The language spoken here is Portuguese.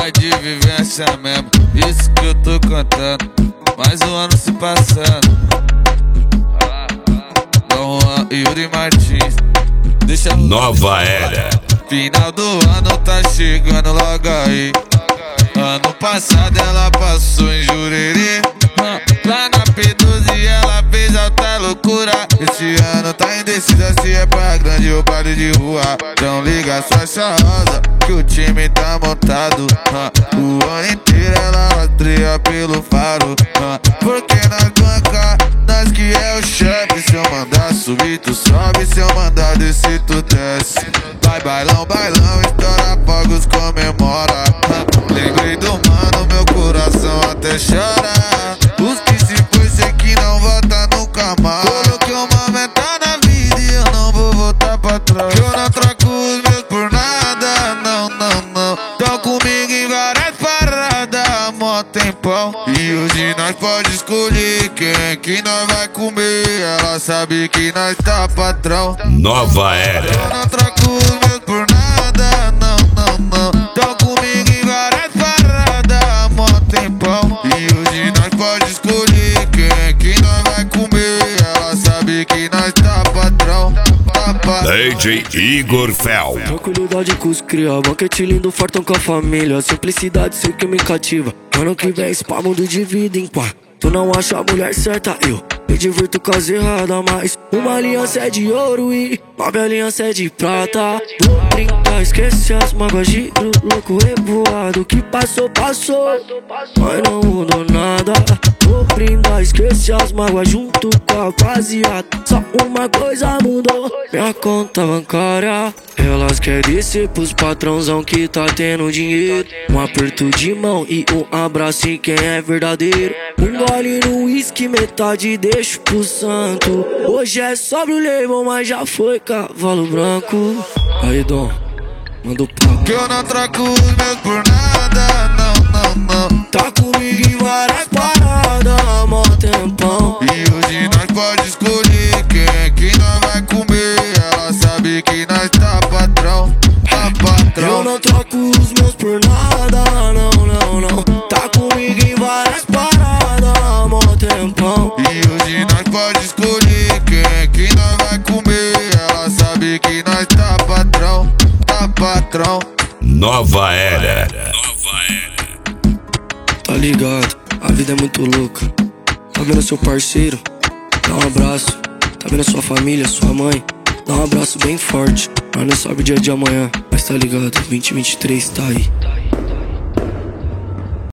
vai de vivência mesmo, isso que eu tô contando. Mais um ano se passando. Dom Juan e Yuri Martins. Deixa Nova era. Final do ano tá chegando logo aí. Ano passado ela passou em Jurerê, lá na P12 ela fez alta loucura. Esse ano tá indecisa se é pra grande ou baile de rua. Então liga sua charrosa que o time tá montado. O ano inteiro ela rastreia pelo faro. Porque nós banca, nós que é o chefe. Se eu mandar subir tu sobe, se eu mandar descer tu desce. Vai bailão, bailão, estoura fogos, comemora. Lembrei do mano, meu coração até chora. Os que se foi, sei que não volta nunca mais. Coloquei uma meta na vida e eu não vou voltar pra trás. Eu não troco os meus por nada, não, não, não. Tão comigo em várias paradas, mó tempão. E hoje nós pode escolher quem é que nós vai comer. Ela sabe que nós tá patrão. Nova era. Eu não troco os meus por nada, não, não, não. Tão comigo em várias paradas, mó tempão. E hoje nós pode escolher quem é que nós vai comer. Ela sabe que nós tá patrão, tá patrão. DJ Igor Fel. Tranquilidade com os cria, banquete lindo, fartão com a família. Simplicidade sei que me cativa. Ano que vem esse pá mundo de vida em pá. Tu não acha a mulher certa, eu me divirto com as erradas. Mas uma aliança é de ouro e 9 alianças é de prata. Vou brincar, esquece as mágoas, giro louco revoado. Que passou, passou, mas não mudou nada. Vou brindar, esquece as mágoas junto com a rapaziada. Só uma coisa mudou, minha conta bancária. Elas querem descer pros patrãozão que tá tendo dinheiro. Um aperto de mão e um abraço em quem é verdadeiro. Um gole no uísque, metade deixo pro santo. Hoje é sobre o label, mas já foi cavalo branco. Aí, Dom, manda o papo. Que eu não troco os meus por nada, não, não, não. Tá comigo em várias paradas, mó tempão. E hoje nós pode escolher quem é que nós vai comer. Ela sabe que nós tá patrão, tá patrão. Eu não troco os meus por nada, não, não, não. Tá comigo em várias paradas, mó tempão. E hoje nós pode escolher quem é que nós vai comer. Ela sabe que nós tá patrão, tá patrão. Nova era. Tá ligado, a vida é muito louca. Tá vendo seu parceiro? Dá um abraço. Tá vendo sua família, sua mãe? Dá um abraço bem forte. Nós não sabe o dia de amanhã, mas tá ligado, 2023 tá aí.